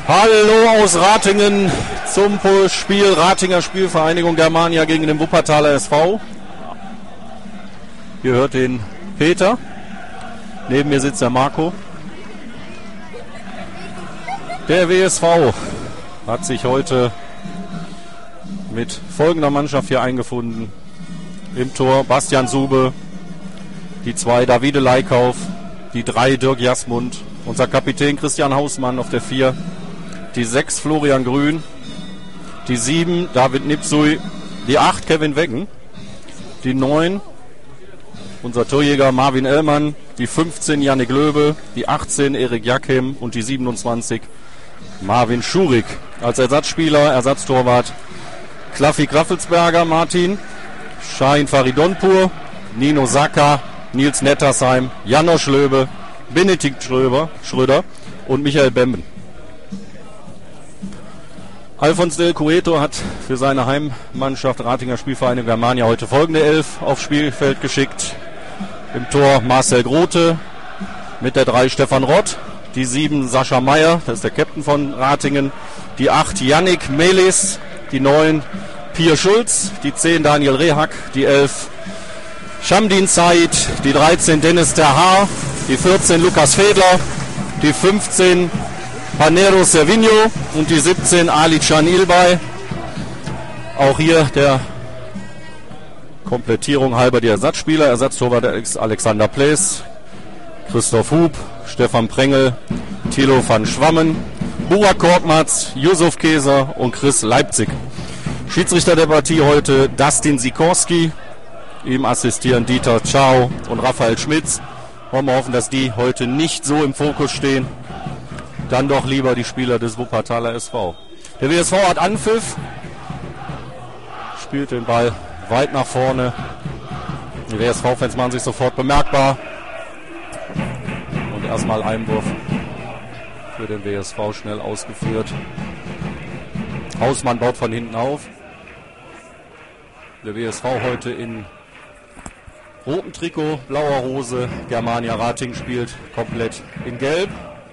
Hallo aus Ratingen zum Spiel Ratinger Spielvereinigung Germania gegen den Wuppertaler SV. Ihr hört den Peter. Neben mir sitzt der Marco. Der WSV hat sich heute mit folgender Mannschaft hier eingefunden. Im Tor Bastian Sube, die 2 Davide Leikauf, die 3 Dirk Jasmund, unser Kapitän Christian Hausmann auf der 4, die 6 Florian Grün, die 7 David Nipsui, die 8 Kevin Weggen, die 9 unser Torjäger Marvin Ellmann, die 15 Jannik Löbe, die 18 Erik Jakem und die 27 Marvin Schurig. Als Ersatzspieler, Ersatztorwart Klaffi Kraffelsberger, Martin, Shahin Faridonpur, Nino Saka, Nils Nettersheim, Janosch Löbe, Benedikt Schröder und Michael Bemben. Alfons Del Cueto hat für seine Heimmannschaft Ratinger Spielvereinigung Germania heute folgende 11 aufs Spielfeld geschickt. Im Tor Marcel Grote, mit der 3 Stefan Rott, die 7 Sascha Meyer, das ist der Captain von Ratingen, die 8 Yannick Melis, die 9 Pierre Schulz, die 10 Daniel Rehak, die 11 Shamdin Said, die 13 Dennis Terhaar, die 14 Lukas Fedler, die 15 Panero Servinho und die 17 Ali Can Ilbay. Auch hier der Komplettierung halber die Ersatzspieler. Ersatztorwart Alexander Plees, Christoph Hub, Stefan Prengel, Thilo van Schwammen, Burak Korkmaz, Yusuf Keser und Chris Leipzig. Schiedsrichter der Partie heute Dustin Sikorski. Ihm assistieren Dieter Ciao und Raphael Schmitz. Wollen wir hoffen, dass die heute nicht so im Fokus stehen. Dann doch lieber die Spieler des Wuppertaler SV. Der WSV hat Anpfiff. Spielt den Ball weit nach vorne. Die WSV-Fans machen sich sofort bemerkbar. Und erstmal Einwurf für den WSV schnell ausgeführt. Hausmann baut von hinten auf. Der WSV heute in rotem Trikot, blauer Hose. Germania Ratingen spielt komplett in Gelb.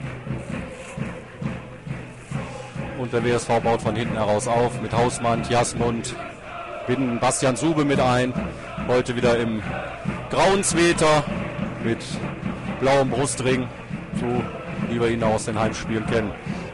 Und der WSV baut von hinten heraus auf mit Hausmann, Jasmund, binden Bastian Sube mit ein. Heute wieder im grauen Sweater mit blauem Brustring, so wie wir ihn aus den Heimspielen kennen.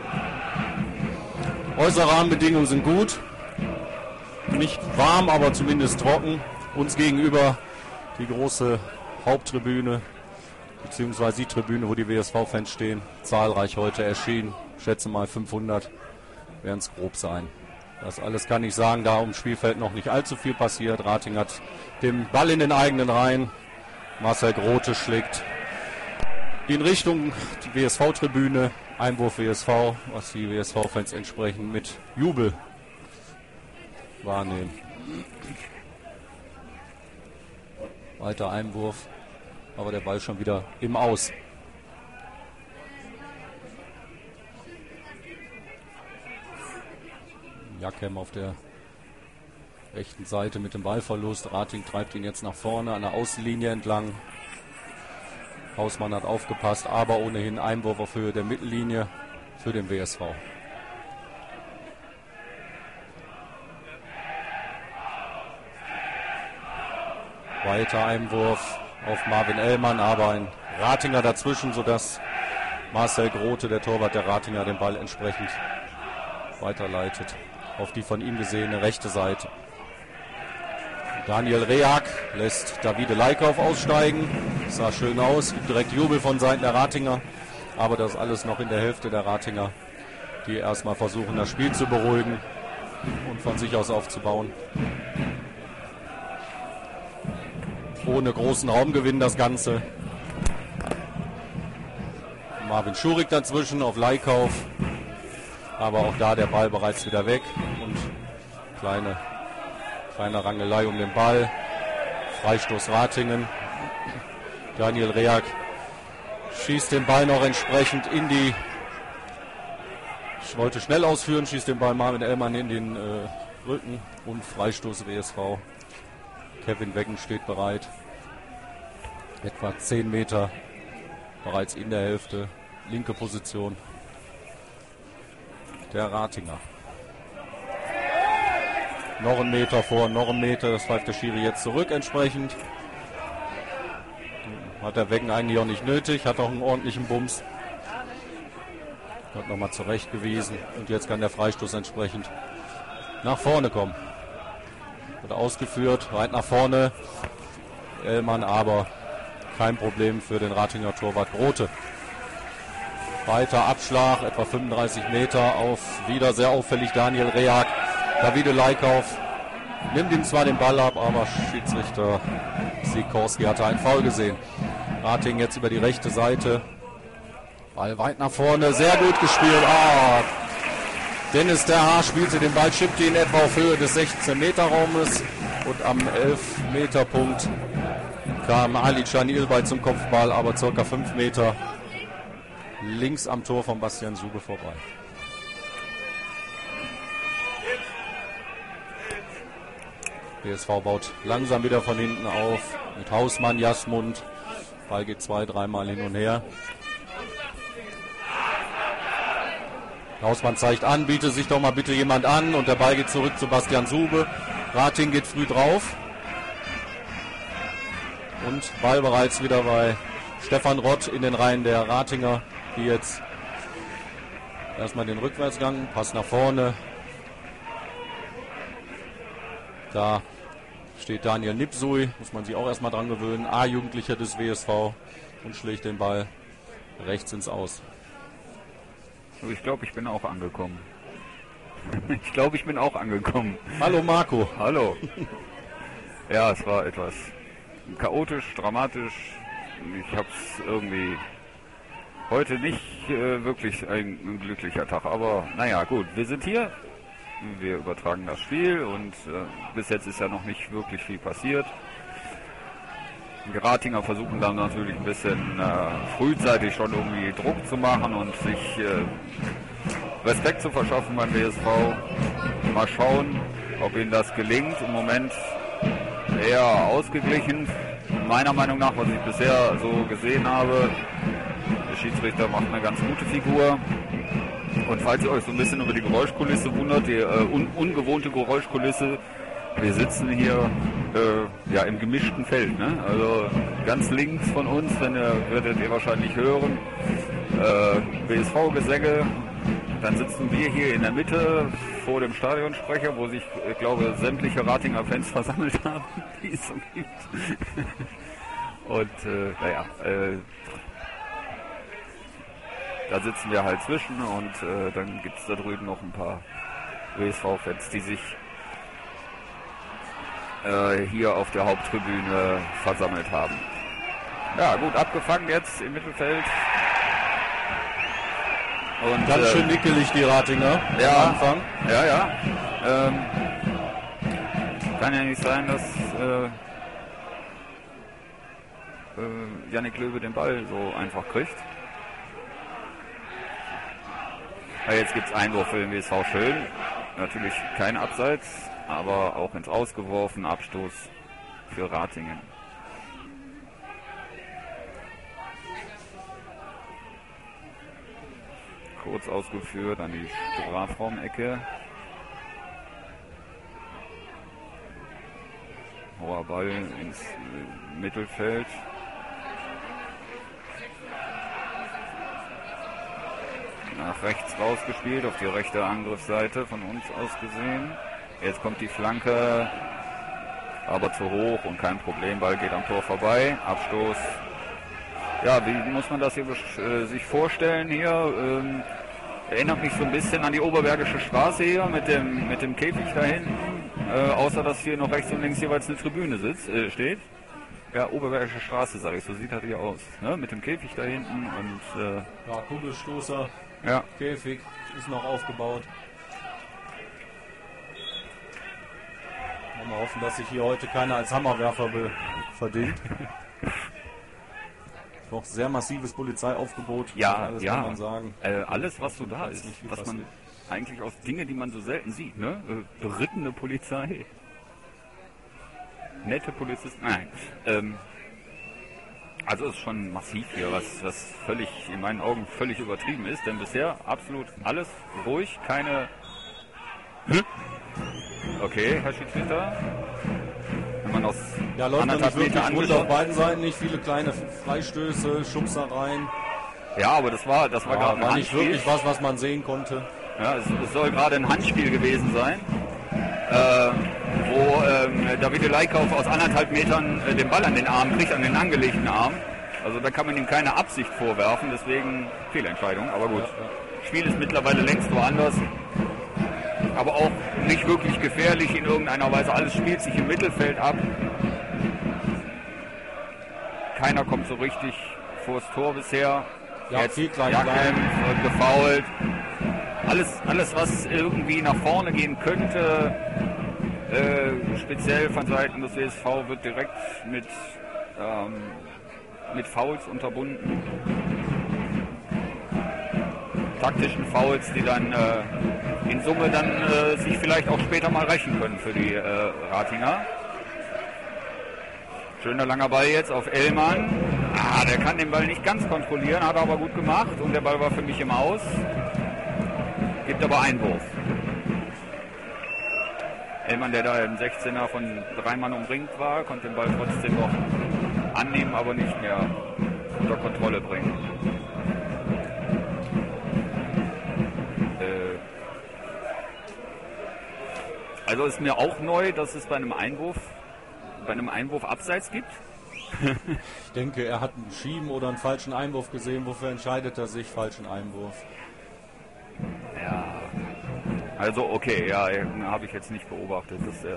Äußere Rahmenbedingungen sind gut. Nicht warm, aber zumindest trocken. Uns gegenüber die große Haupttribüne, beziehungsweise die Tribüne, wo die WSV-Fans stehen. Zahlreich heute erschienen. Ich schätze mal 500 werden es grob sein. Das alles kann ich sagen, da ums Spielfeld noch nicht allzu viel passiert. Rating hat den Ball in den eigenen Reihen. Marcel Grote schlägt in Richtung die WSV-Tribüne. Einwurf WSV, was die WSV-Fans entsprechend mit Jubel wahrnehmen. Weiter Einwurf, aber der Ball schon wieder im Aus. Jakem auf der rechten Seite mit dem Ballverlust. Rating treibt ihn jetzt nach vorne an der Außenlinie entlang. Hausmann hat aufgepasst, aber ohnehin Einwurf auf Höhe der Mittellinie für den WSV. Weiter Einwurf auf Marvin Ellmann, aber ein Ratinger dazwischen, sodass Marcel Grote, der Torwart der Ratinger, den Ball entsprechend weiterleitet auf die von ihm gesehene rechte Seite. Daniel Rehak lässt Davide Leikauf aussteigen. Sah schön aus, gibt direkt Jubel von Seiten der Ratinger. Aber das alles noch in der Hälfte der Ratinger, die erstmal versuchen, das Spiel zu beruhigen und von sich aus aufzubauen. Ohne großen Raumgewinn das Ganze. Marvin Schurig dazwischen auf Leikauf. Aber auch da der Ball bereits wieder weg. Und kleine Rangelei um den Ball. Freistoß Ratingen. Daniel Rehak schießt den Ball noch entsprechend in die... Ich wollte schnell ausführen, schießt den Ball Marvin Ellmann in den Rücken. Und Freistoß WSV. Kevin Weggen steht bereit. Etwa 10 Meter bereits in der Hälfte. Linke Position. der Ratinger. Noch ein Meter vor, noch ein Meter. Das pfeift der Schiri jetzt zurück entsprechend. Hat der Wecken eigentlich auch nicht nötig. Hat auch einen ordentlichen Bums. Hat nochmal zurechtgewiesen. Und jetzt kann der Freistoß entsprechend nach vorne kommen. Wird ausgeführt, weit nach vorne. Ellmann, aber kein Problem für den Ratinger Torwart Grote. Weiter Abschlag, etwa 35 Meter auf wieder sehr auffällig Daniel Rehag. Davide Leikauf nimmt ihm zwar den Ball ab, aber Schiedsrichter Sikorski hatte einen Foul gesehen. Rating jetzt über die rechte Seite. Ball weit nach vorne, sehr gut gespielt. Dennis der Haar spielte den Ball, schippte ihn etwa auf Höhe des 16-Meter-Raumes. Und am 11-Meter-Punkt kam Ali Canilbay zum Kopfball, aber ca. 5 Meter links am Tor von Bastian Sube vorbei. BSV baut langsam wieder von hinten auf. Mit Hausmann, Jasmund. Ball geht 2-3 Mal hin und her. Hausmann zeigt an, bietet sich doch mal bitte jemand an. Und der Ball geht zurück zu Bastian Sube. Rating geht früh drauf. Und Ball bereits wieder bei Stefan Rott in den Reihen der Ratinger, die jetzt erstmal den Rückwärtsgang, Pass nach vorne. Da steht Daniel Nipsui, muss man sich auch erstmal dran gewöhnen, A-Jugendlicher des WSV und schlägt den Ball rechts ins Aus. Ich glaube, ich bin auch angekommen. Ich glaube, ich bin auch angekommen. Hallo Marco. Hallo. Ja, es war etwas chaotisch, dramatisch. Ich habe es irgendwie heute nicht wirklich ein glücklicher Tag. Aber naja, gut, wir sind hier. Wir übertragen das Spiel und bis jetzt ist ja noch nicht wirklich viel passiert. Die Ratinger versuchen dann natürlich ein bisschen frühzeitig schon irgendwie Druck zu machen und sich Respekt zu verschaffen beim BSV. Mal schauen, ob ihnen das gelingt. Im Moment eher ausgeglichen. Meiner Meinung nach, was ich bisher so gesehen habe, der Schiedsrichter macht eine ganz gute Figur. Und falls ihr euch so ein bisschen über die Geräuschkulisse wundert, die ungewohnte Geräuschkulisse, wir sitzen hier ja im gemischten Feld, ne? Also ganz links von uns, werdet ihr wahrscheinlich hören, BSV-Gesänge. Dann sitzen wir hier in der Mitte vor dem Stadionsprecher, wo sich, ich glaube, sämtliche Ratinger Fans versammelt haben, die es so gibt. Und naja, da sitzen wir halt zwischen und dann gibt es da drüben noch ein paar WSV-Fans, die sich hier auf der Haupttribüne versammelt haben. Ja, gut, abgefangen jetzt im Mittelfeld. Und, ganz schön nickelig die Ratinger ja, am Anfang. Ja. Kann ja nicht sein, dass Yannick Löwe den Ball so einfach kriegt. Ja, jetzt gibt es Einwurf für den WSV Schön. Natürlich kein Abseits, aber auch ins Ausgeworfen. Abstoß für Ratingen. Kurz ausgeführt an die Strafraumecke. Hoher Ball ins Mittelfeld. Nach rechts rausgespielt, auf die rechte Angriffsseite von uns aus gesehen. Jetzt kommt die Flanke, aber zu hoch und kein Problem. Ball geht am Tor vorbei. Abstoß. Ja, wie muss man das hier sich vorstellen hier? Erinnert mich so ein bisschen an die Oberbergische Straße hier mit dem Käfig da hinten. Außer dass hier noch rechts und links jeweils eine Tribüne steht. Ja, Oberbergische Straße, sage ich, so sieht das hier aus. Ne? Mit dem Käfig da hinten und ja, Kugelstoßer, ja. Käfig ist noch aufgebaut. Mal hoffen, dass sich hier heute keiner als Hammerwerfer verdient. Doch sehr massives Polizeiaufgebot. Ja, alles ja. kann man sagen. Alles, was so da ist, was man eigentlich aus Dinge, die man so selten sieht, ne? Berittene Polizei. Nette Polizisten. Nein. Also ist schon massiv hier, was völlig in meinen Augen völlig übertrieben ist, denn bisher absolut alles ruhig, keine... Okay, Herr Schiedsrichter. Wenn man aus Ja, läuft noch nicht anderthalb wirklich Meter rund angeschaut. auf beiden Seiten, nicht viele kleine Freistöße, Schubsereien. Ja, aber das war gerade ein War nicht Handspiel. wirklich was man sehen konnte. Ja, es soll gerade ein Handspiel gewesen sein, wo Davide Leikauf aus 1,5 Metern den Ball an den Arm kriegt, an den angelegten Arm. Also da kann man ihm keine Absicht vorwerfen, deswegen Fehlentscheidung. Aber gut, Spiel ist mittlerweile längst woanders. Aber auch nicht wirklich gefährlich in irgendeiner Weise. Alles spielt sich im Mittelfeld ab. Keiner kommt so richtig vors Tor bisher. Ja, Jetzt viel klein, Jakem wird gefoult. Alles, was irgendwie nach vorne gehen könnte, speziell von Seiten des WSV, wird direkt mit Fouls unterbunden. Taktischen Fouls, die dann in Summe dann sich vielleicht auch später mal rächen können für die Ratinger. Schöner langer Ball jetzt auf Ellmann. Der kann den Ball nicht ganz kontrollieren, hat er aber gut gemacht und der Ball war für mich im Aus. Gibt aber Einwurf. Ellmann, der da im 16er von 3 Mann umringt war, konnte den Ball trotzdem noch annehmen, aber nicht mehr unter Kontrolle bringen. Also ist mir auch neu, dass es bei einem Einwurf Abseits gibt. Ich denke, er hat einen Schieben oder einen falschen Einwurf gesehen. Wofür entscheidet er sich? Falschen Einwurf. Ja. Also okay, ja, habe ich jetzt nicht beobachtet. Das ist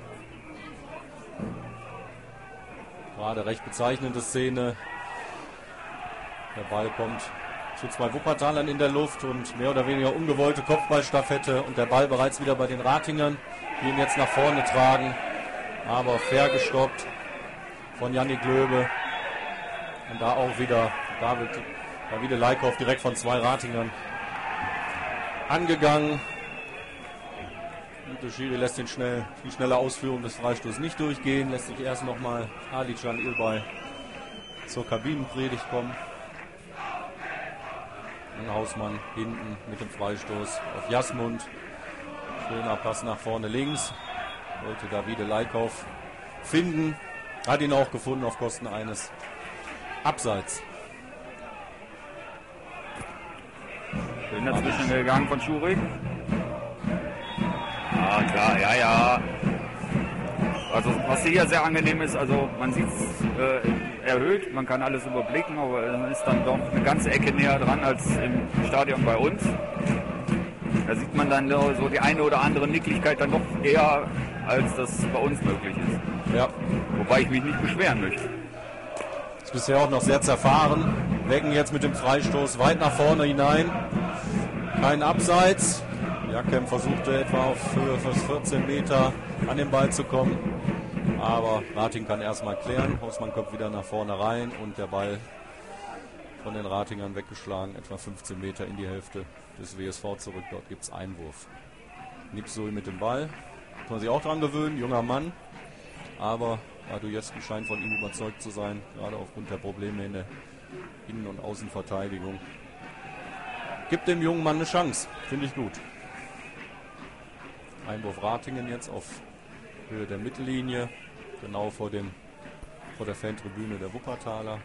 Gerade recht bezeichnende Szene. Der Ball kommt zu 2 Wuppertalern in der Luft und mehr oder weniger ungewollte Kopfballstaffette und der Ball bereits wieder bei den Ratingern, die ihn jetzt nach vorne tragen. Aber fair gestoppt von Jannik Löbe. Und da auch wieder Davide Leikauf direkt von 2 Ratingern angegangen. Und der Schiri lässt die schnelle Ausführung des Freistoßes nicht durchgehen, lässt sich erst nochmal Alican Ilbay zur Kabinenpredigt kommen. Und Hausmann hinten mit dem Freistoß auf Jasmund. Schöner Pass nach vorne links. Wollte Davide Leikauf finden. Hat ihn auch gefunden auf Kosten eines Abseits. Schön dazwischen gegangen von Schurig. Ja, klar, ja. Also was hier sehr angenehm ist, also man sieht es erhöht, man kann alles überblicken, aber man ist dann doch eine ganze Ecke näher dran als im Stadion bei uns. Da sieht man dann so die eine oder andere Nicklichkeit dann doch eher, als das bei uns möglich ist. Ja. Wobei ich mich nicht beschweren möchte. Ist bisher auch noch sehr zerfahren. Wecken jetzt mit dem Freistoß weit nach vorne hinein. Kein Abseits. Jakem versuchte etwa auf Höhe von 14 Meter an den Ball zu kommen. Aber Rating kann erstmal klären. Hausmann kommt wieder nach vorne rein und der Ball von den Ratingern weggeschlagen. Etwa 15 Meter in die Hälfte des WSV zurück. Dort gibt es Einwurf. Nipsui mit dem Ball. Kann man sich auch dran gewöhnen. Junger Mann. Aber Radojeski scheint von ihm überzeugt zu sein. Gerade aufgrund der Probleme in der Innen- und Außenverteidigung. Gibt dem jungen Mann eine Chance. Finde ich gut. Einwurf Ratingen jetzt auf Höhe der Mittellinie, genau vor der Fantribüne der Wuppertaler.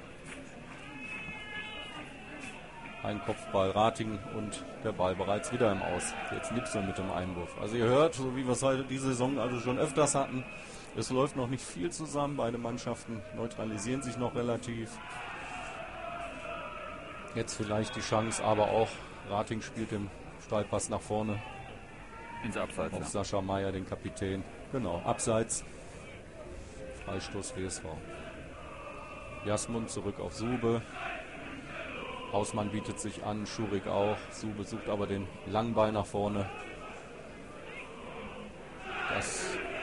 Ein Kopfball Ratingen und der Ball bereits wieder im Aus. Jetzt Nipsel mit dem Einwurf. Also ihr hört, so wie wir es heute diese Saison also schon öfters hatten, es läuft noch nicht viel zusammen. Beide Mannschaften neutralisieren sich noch relativ. Jetzt vielleicht die Chance, aber auch Rating spielt den Steilpass nach vorne. Ins Abseits. Auf Sascha Meier, den Kapitän. Genau, Abseits. Freistoß WSV. Jasmund zurück auf Sube. Hausmann bietet sich an, Schurig auch. Sube sucht aber den langen Ball nach vorne. Das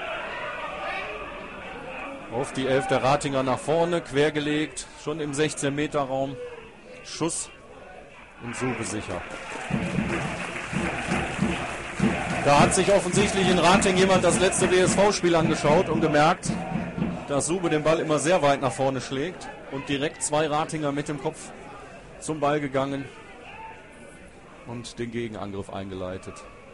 auf die 11 der Ratinger nach vorne, quergelegt, schon im 16-Meter-Raum. Schuss und Sube sicher. Da hat sich offensichtlich in Rating jemand das letzte WSV-Spiel angeschaut und gemerkt, dass Sube den Ball immer sehr weit nach vorne schlägt und direkt 2 Ratinger mit dem Kopf zum Ball gegangen und den Gegenangriff eingeleitet.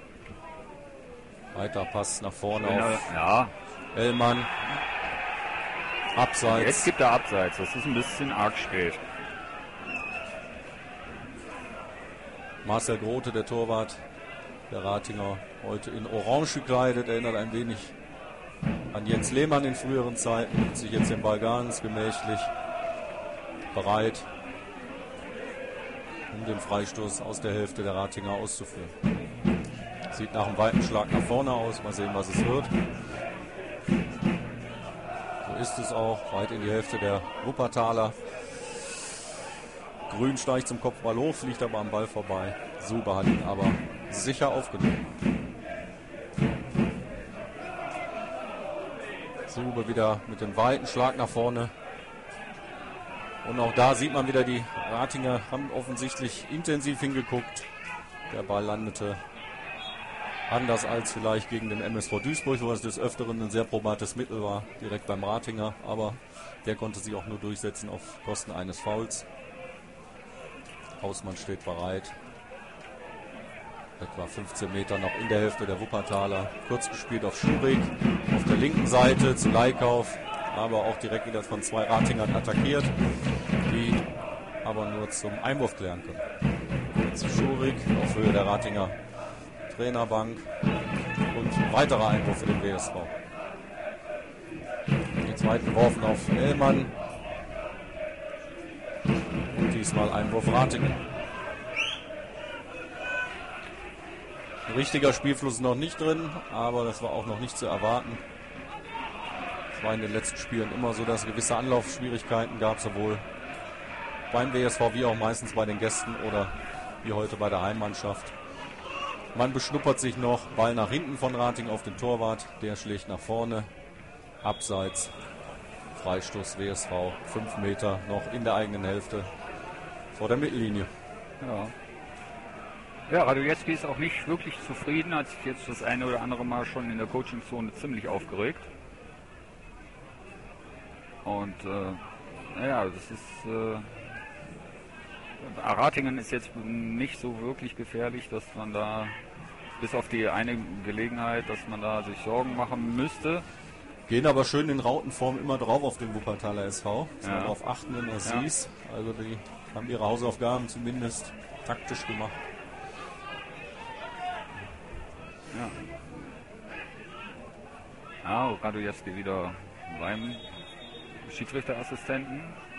Weiter Pass nach vorne auf Ellmann. Abseits. Jetzt gibt er Abseits. Das ist ein bisschen arg spät. Marcel Grote, der Torwart der Ratinger, heute in Orange gekleidet, erinnert ein wenig an Jens Lehmann in früheren Zeiten, nimmt sich jetzt den Ball ganz gemächlich bereit, um den Freistoß aus der Hälfte der Ratinger auszuführen. Sieht nach einem weiten Schlag nach vorne aus, mal sehen, was es wird. So ist es auch, weit in die Hälfte der Wuppertaler. Grün steigt zum Kopfball hoch, fliegt aber am Ball vorbei. Sube hat ihn aber sicher aufgenommen. Sube wieder mit dem weiten Schlag nach vorne. Und auch da sieht man wieder, die Ratinger haben offensichtlich intensiv hingeguckt. Der Ball landete anders als vielleicht gegen den MSV Duisburg, wo es des Öfteren ein sehr probates Mittel war, direkt beim Ratinger. Aber der konnte sich auch nur durchsetzen auf Kosten eines Fouls. Hausmann steht bereit. Etwa 15 Meter noch in der Hälfte der Wuppertaler. Kurz gespielt auf Schurig. Auf der linken Seite zu Leikauf. Aber auch direkt wieder von 2 Ratingern attackiert. Die aber nur zum Einwurf klären können. Jetzt Schurig auf Höhe der Ratinger Trainerbank. Und weiterer Einwurf für den WSV. Den zweiten geworfen auf Ellmann. Und diesmal Einwurf Ratingen. Ein richtiger Spielfluss noch nicht drin, aber das war auch noch nicht zu erwarten. Es war in den letzten Spielen immer so, dass es gewisse Anlaufschwierigkeiten gab, sowohl beim WSV wie auch meistens bei den Gästen oder wie heute bei der Heimmannschaft. Man beschnuppert sich noch, Ball nach hinten von Ratingen auf den Torwart, der schlägt nach vorne, abseits, Freistoß WSV, 5 Meter noch in der eigenen Hälfte vor der Mittellinie. Ja, Radojeski ist auch nicht wirklich zufrieden, hat sich jetzt das eine oder andere Mal schon in der Coachingzone ziemlich aufgeregt. Und das ist Ratingen ist jetzt nicht so wirklich gefährlich, dass man da bis auf die eine Gelegenheit, dass man da sich Sorgen machen müsste. Gehen aber schön in Rautenform immer drauf auf den Wuppertaler SV. Darauf achten, wenn es hieß. Also die haben ihre Hausaufgaben zumindest taktisch gemacht. Radojeski wieder beim Schiedsrichterassistenten.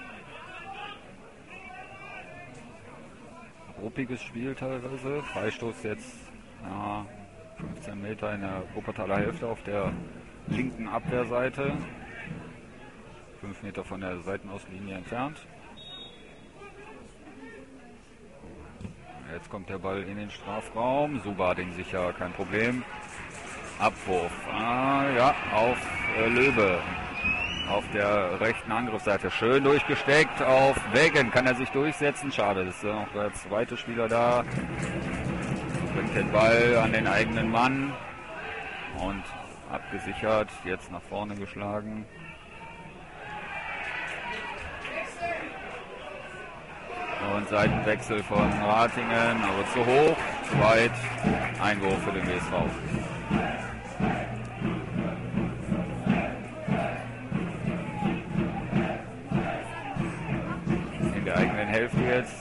Ruppiges Spiel teilweise. Freistoß jetzt 15 Meter in der Wuppertaler Hälfte auf der linken Abwehrseite. 5 Meter von der Seitenauslinie entfernt. Jetzt kommt der Ball in den Strafraum. Sube hat ihn sicher, kein Problem. Abwurf. Auf Löwe. Auf der rechten Angriffsseite. Schön durchgesteckt auf Wegen. Kann er sich durchsetzen? Schade, das ist noch der zweite Spieler da. Bringt den Ball an den eigenen Mann. Und abgesichert. Jetzt nach vorne geschlagen. Und Seitenwechsel von Ratingen, aber zu hoch, zu weit. Einwurf für den WSV. In der eigenen Hälfte jetzt.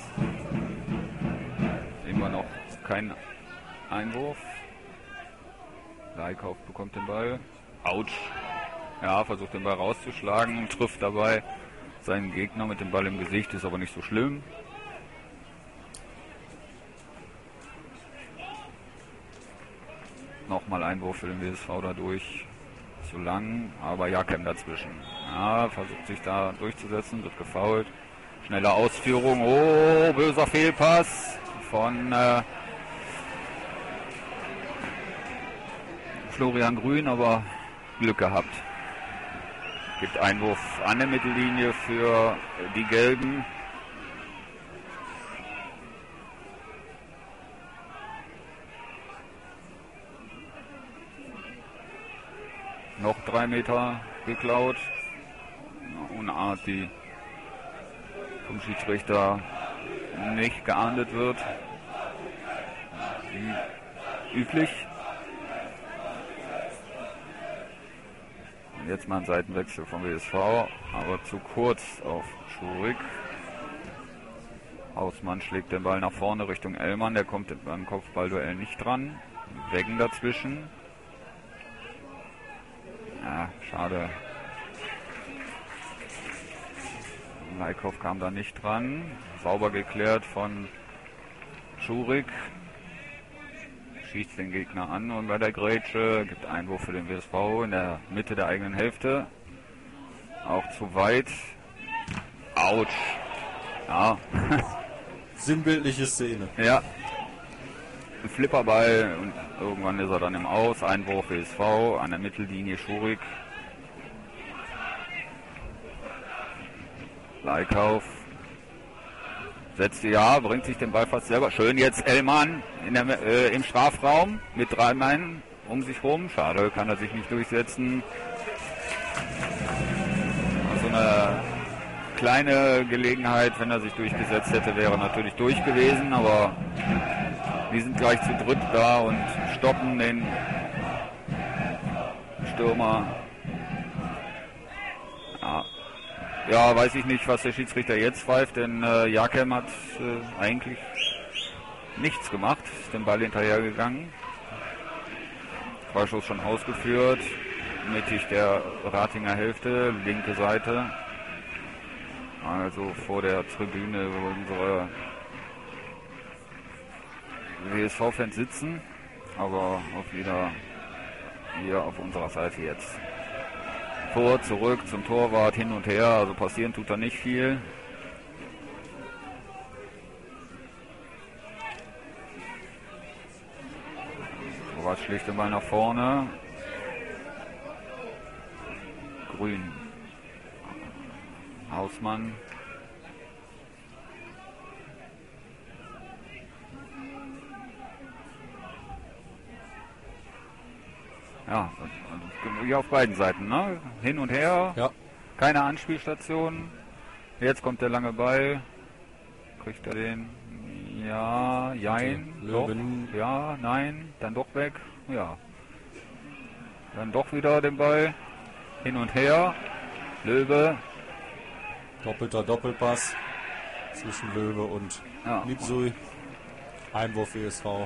Immer noch kein Einwurf. Leikauf bekommt den Ball. Autsch. Ja, versucht den Ball rauszuschlagen, trifft dabei seinen Gegner mit dem Ball im Gesicht, ist aber nicht so schlimm. Nochmal Einwurf für den WSV dadurch. Zu lang, aber Jakem dazwischen. Ja, versucht sich da durchzusetzen, wird gefoult. Schnelle Ausführung. Oh, böser Fehlpass von Florian Grün, aber Glück gehabt. Gibt Einwurf an der Mittellinie für die Gelben. Noch 3 Meter geklaut. Sportart, die vom Schiedsrichter nicht geahndet wird, wie üblich. Und jetzt mal ein Seitenwechsel vom WSV, aber zu kurz auf Schurig. Hausmann schlägt den Ball nach vorne Richtung Ellmann, der kommt beim Kopfballduell nicht dran. Weggen dazwischen. Ja, schade. Leikhoff kam da nicht dran. Sauber geklärt von Schurig. Schießt den Gegner an und bei der Grätsche gibt Einwurf für den WSV in der Mitte der eigenen Hälfte. Auch zu weit. Autsch. Ja. Sinnbildliche Szene. Ja. Ein Flipperball und irgendwann ist er dann im Aus. Einwurf WSV an der Mittellinie Schurig. Leikhoff setzt bringt sich den Ball fast selber. Schön jetzt Ellmann im Strafraum mit 3 Mann um sich rum. Schade, kann er sich nicht durchsetzen. So eine kleine Gelegenheit, wenn er sich durchgesetzt hätte, wäre natürlich durch gewesen, aber die sind gleich zu dritt da und stoppen den Stürmer. Ja, weiß ich nicht, was der Schiedsrichter jetzt pfeift, denn Jakem hat eigentlich nichts gemacht, ist dem Ball hinterhergegangen. Freischuss schon ausgeführt, mittig der Ratinger Hälfte, linke Seite. Also vor der Tribüne, wo unsere WSV-Fans sitzen, aber auch wieder hier auf unserer Seite jetzt. Vor, zurück zum Torwart, hin und her, also passieren tut da nicht viel. Torwart schlägt den Ball nach vorne. Grün. Hausmann. Ja, wie auf beiden Seiten, ne? Hin und her, Ja. keine Anspielstation. Jetzt kommt der lange Ball. Kriegt er den? Ja, jein, doch, Löwen. ja, nein, dann doch weg, ja. Dann doch wieder den Ball. Hin und her. Löwe. Doppelter Doppelpass zwischen Löwe und Ja. Nipsui. Einwurf WSV.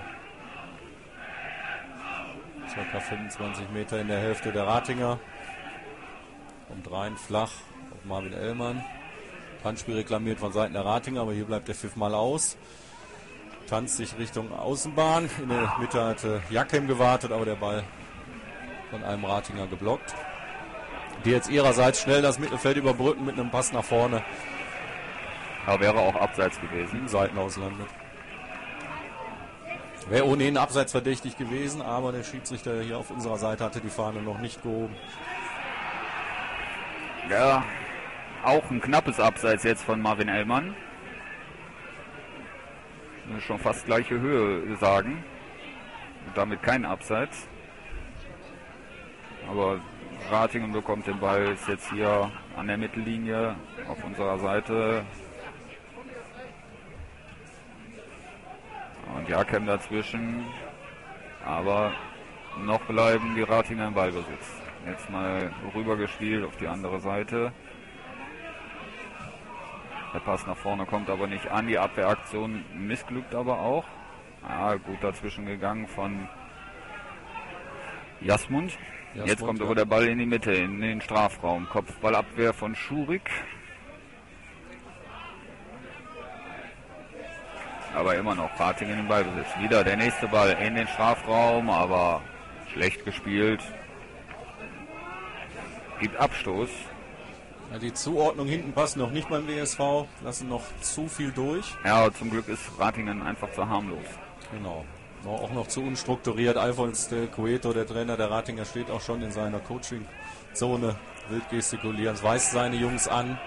Circa 25 Meter in der Hälfte der Ratinger. Kommt rein, flach auf Marvin Ellmann. Handspiel reklamiert von Seiten der Ratinger, aber hier bleibt der Pfiff mal aus. Tanzt sich Richtung Außenbahn. In der Mitte hatte Jakem gewartet, aber der Ball von einem Ratinger geblockt. Die jetzt ihrerseits schnell das Mittelfeld überbrücken mit einem Pass nach vorne. Aber wäre auch abseits gewesen. Im Seitenauslandet. Wäre ohnehin abseits verdächtig gewesen, aber der Schiedsrichter hier auf unserer Seite hatte die Fahne noch nicht gehoben. Ja, auch ein knappes Abseits jetzt von Marvin Ellmann. Schon fast gleiche Höhe sagen. Und damit kein Abseits. Aber Ratingen bekommt den Ball, ist jetzt hier an der Mittellinie auf unserer Seite. Und Jakem dazwischen. Aber noch bleiben die Ratinger im Ballbesitz. Jetzt mal rübergespielt auf die andere Seite. Der Pass nach vorne kommt aber nicht an. Die Abwehraktion missglückt aber auch. Ja, gut dazwischen gegangen von Jasmund. Jetzt kommt aber der Ball in die Mitte, in den Strafraum. Kopfballabwehr von Schurig. Aber immer noch Ratingen im Ballbesitz. Wieder der nächste Ball in den Strafraum, aber schlecht gespielt. Gibt Abstoß. Ja, die Zuordnung hinten passt noch nicht beim WSV. Lassen noch zu viel durch. Ja, zum Glück ist Ratingen einfach zu harmlos. Genau. Auch noch zu unstrukturiert. Alfons Del Cueto, der Trainer der Ratinger, steht auch schon in seiner Coaching-Zone. Wild gestikulieren. Es weist seine Jungs an.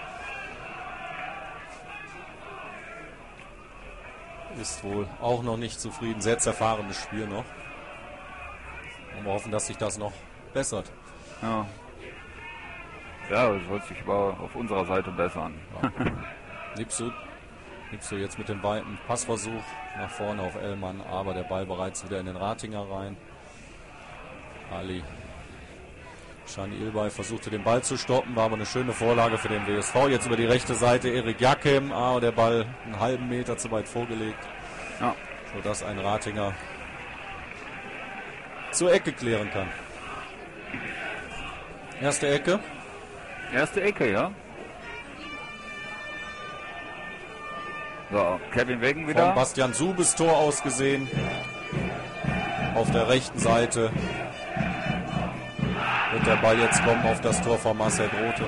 Ist wohl auch noch nicht zufrieden. Sehr zerfahrenes Spiel noch. Und wir hoffen, dass sich das noch bessert. Ja. Ja, das soll sich aber auf unserer Seite bessern. Ja. Nipsu jetzt mit dem weiten Passversuch nach vorne auf Ellmann, aber der Ball bereits wieder in den Ratinger rein. Ali Can Ilbay versuchte den Ball zu stoppen, war aber eine schöne Vorlage für den WSV. Jetzt über die rechte Seite Erik Jakem, aber der Ball einen halben Meter zu weit vorgelegt, Ja. sodass ein Ratinger zur Ecke klären kann. Erste Ecke. Erste Ecke, ja. So, Kevin Wegen Von wieder. Bastian Subes Tor aus gesehen. Auf der rechten Seite wird der Ball jetzt kommen auf das Tor von Marcel Grote.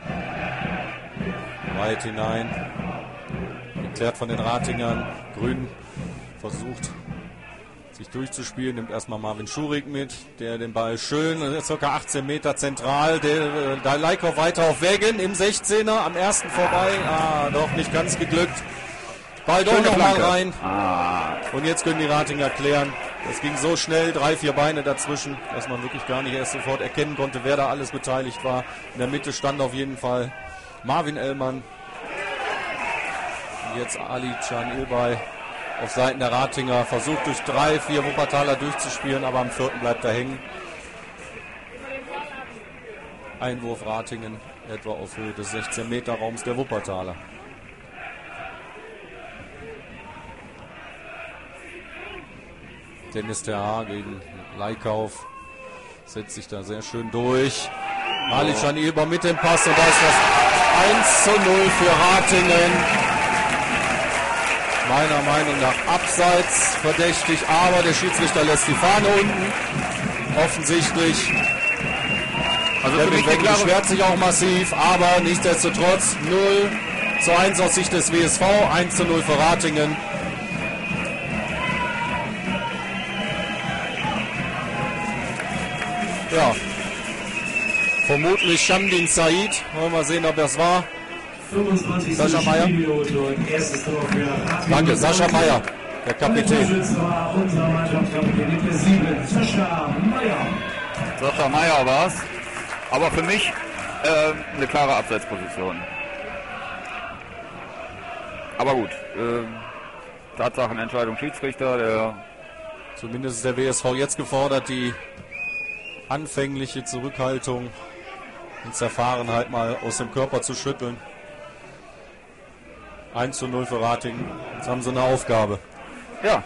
Weit hinein. Geklärt von den Ratingern. Grün versucht sich durchzuspielen. Nimmt erstmal Marvin Schurig mit, der den Ball schön, ca. 18 Meter zentral. Der Leikov weiter auf Wegen im 16er. Am ersten vorbei. Doch nicht ganz geglückt. Ball doch Schöne nochmal Flanke. rein. Und jetzt können die Ratinger klären. Es ging so schnell, 3-4 Beine dazwischen, dass man wirklich gar nicht erst sofort erkennen konnte, wer da alles beteiligt war. In der Mitte stand auf jeden Fall Marvin Ellmann. Und jetzt Ali Can Ilbay auf Seiten der Ratinger. Versucht durch 3-4 Wuppertaler durchzuspielen, aber am vierten bleibt er hängen. Einwurf Ratingen, etwa auf Höhe des 16-Meter-Raums der Wuppertaler. Dennis Terhaar gegen Leikauf. Setzt sich da sehr schön durch. Ali Can Ilbay mit dem Pass und da ist das 1:0 für Ratingen. Meiner Meinung nach abseits verdächtig, aber der Schiedsrichter lässt die Fahne unten. Offensichtlich. Also Der für mich eine Wegen klare, beschwert sich auch massiv, aber nichtsdestotrotz 0:1 aus Sicht des WSV, 1:0 für Ratingen. Ja, vermutlich Shamdin Said. Wollen wir mal sehen, ob das war. 25. Sascha Meier. Spielminute und erstes Tor für Ratingen. Danke, Sascha Meier, der Und der Kapitän. Torschütze war unser Mannschaftskapitän mit der 7, Sascha Meier. Sascha Meier war es. Aber für mich eine klare Abseitsposition. Aber gut, Tatsachenentscheidung Schiedsrichter, der Zumindest ist der WSV jetzt gefordert, die anfängliche Zurückhaltung und Zerfahrenheit mal aus dem Körper zu schütteln. 1:0 für Ratingen. Jetzt haben sie eine Aufgabe. ja.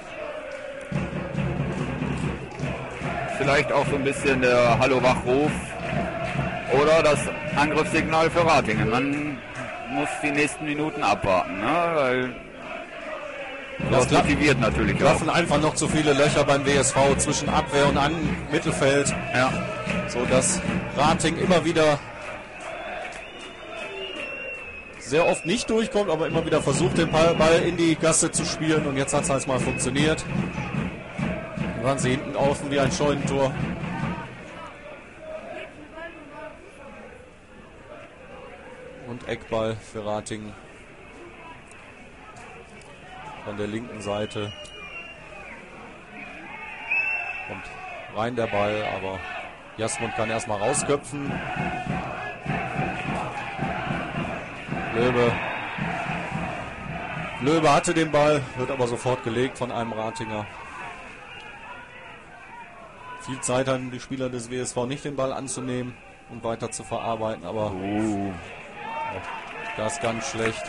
Vielleicht auch so ein bisschen der Hallo-Wachruf oder das Angriffssignal für Ratingen. Man muss die nächsten Minuten abwarten, ne? Weil Das das motiviert natürlich auch. Klaffen einfach noch zu viele Löcher beim WSV zwischen Abwehr und Mittelfeld, Ja. so dass Rating immer wieder sehr oft nicht durchkommt, aber immer wieder versucht, den Ball in die Gasse zu spielen. Und jetzt hat es halt mal funktioniert. Dann waren sie hinten offen wie ein Scheunentor. Und Eckball für Ratingen. Von der linken Seite kommt rein der Ball, aber Jasmund kann erstmal rausköpfen. Löbe hatte den Ball, wird aber sofort gelegt von einem Ratinger. Viel Zeit hatten die Spieler des WSV nicht, den Ball anzunehmen und weiter zu verarbeiten, aber das ist ganz schlecht.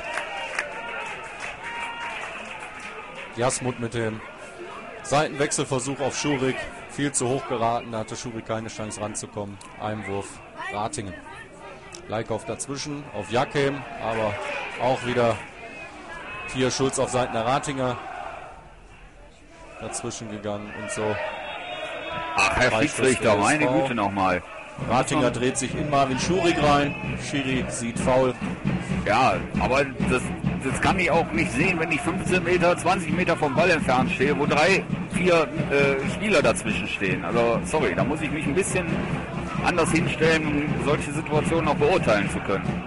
Jasmund mit dem Seitenwechselversuch auf Schurig. Viel zu hoch geraten, da hatte Schurig keine Chance ranzukommen. Einwurf Ratingen. Leikauf dazwischen auf Jakem, aber auch wieder hier Schulz auf Seiten der Ratinger dazwischen gegangen und so. Ach, Herr Schiedsrichter, meine WSV. Güte nochmal. Ratinger dreht sich in Marvin Schurig rein. Schiri sieht faul. Ja, aber das kann ich auch nicht sehen, wenn ich 15 Meter, 20 Meter vom Ball entfernt stehe, wo 3, 4 Spieler dazwischen stehen. Also, sorry, da muss ich mich ein bisschen anders hinstellen, um solche Situationen auch beurteilen zu können.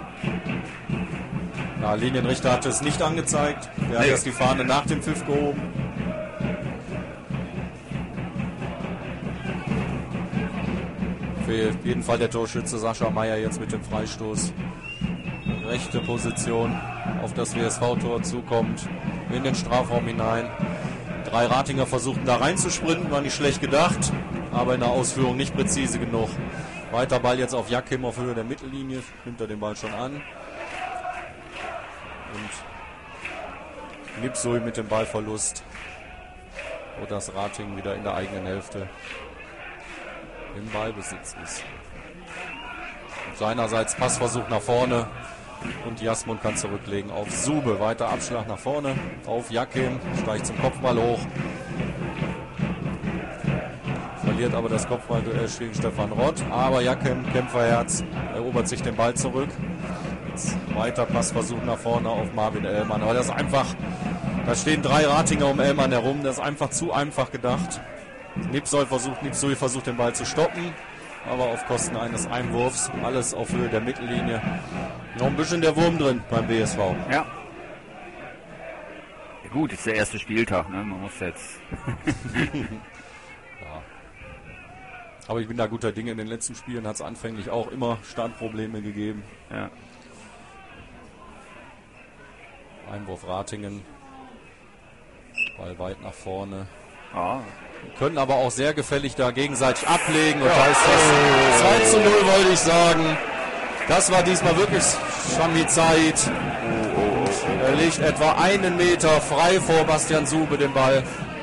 Ja, Linienrichter hatte es nicht angezeigt. Er hat Nee. erst die Fahne nach dem Pfiff gehoben. Auf jeden Fall der Torschütze Sascha Meier jetzt mit dem Freistoß. Rechte Position auf das WSV-Tor zukommt, in den Strafraum hinein. 3 Ratinger versuchten da reinzusprinten, war nicht schlecht gedacht, aber in der Ausführung nicht präzise genug. Weiter Ball jetzt auf Jakim auf Höhe der Mittellinie, nimmt er den Ball schon an. Und Nipsui mit dem Ballverlust, wo das Rating wieder in der eigenen Hälfte im Ballbesitz ist. Und seinerseits Passversuch nach vorne und Jasmund kann zurücklegen auf Sube. Weiter Abschlag nach vorne auf Jakim, steigt zum Kopfball hoch. Verliert aber das Kopfballduell gegen Stefan Rott. Aber Jakim, Kämpferherz, erobert sich den Ball zurück. Jetzt weiter Passversuch nach vorne auf Marvin Ellmann. Aber das ist einfach, da stehen 3 Ratinger um Ellmann herum. Das ist einfach zu einfach gedacht. Nipsui versucht den Ball zu stoppen, aber auf Kosten eines Einwurfs. Alles auf Höhe der Mittellinie. Noch ein bisschen der Wurm drin beim BSV. Ja. Ja gut, ist der erste Spieltag, ne? Man muss jetzt... Ja. Aber ich bin da guter Dinge. In den letzten Spielen hat es anfänglich auch immer Startprobleme gegeben. Ja. Einwurf Ratingen. Ball weit nach vorne. Ah. Können aber auch sehr gefällig da gegenseitig ablegen. Und da ist das 2:0, wollte ich sagen. Das war diesmal wirklich Shamid Said. Er legt etwa 1 Meter frei vor Bastian Sube den Ball.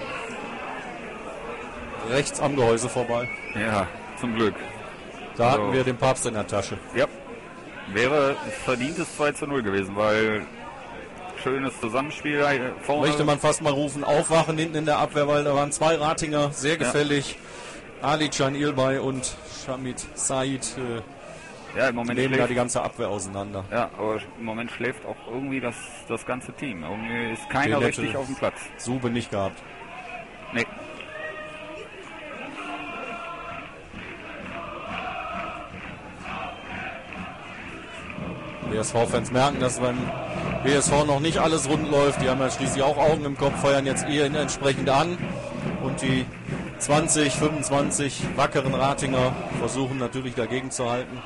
Rechts am Gehäuse vorbei. Ja, zum Glück. Da hatten wir den Papst in der Tasche. Ja. Wäre verdientes 2:0 gewesen, weil schönes Zusammenspiel vorne. Möchte man fast mal rufen, aufwachen hinten in der Abwehr, weil da waren 2 Ratinger sehr gefällig. Ja. Ali Can Ilbay und Shamid Said ja, im Moment nehmen da die ganze Abwehr auseinander. Ja, aber im Moment schläft auch irgendwie das ganze Team. Irgendwie ist keiner richtig auf dem Platz. Sube nicht gehabt. Nee. BSV-Fans merken, dass beim BSV noch nicht alles rund läuft. Die haben ja schließlich auch Augen im Kopf, feuern jetzt eher entsprechend an. Und die 20, 25 wackeren Ratinger versuchen natürlich dagegen zu halten.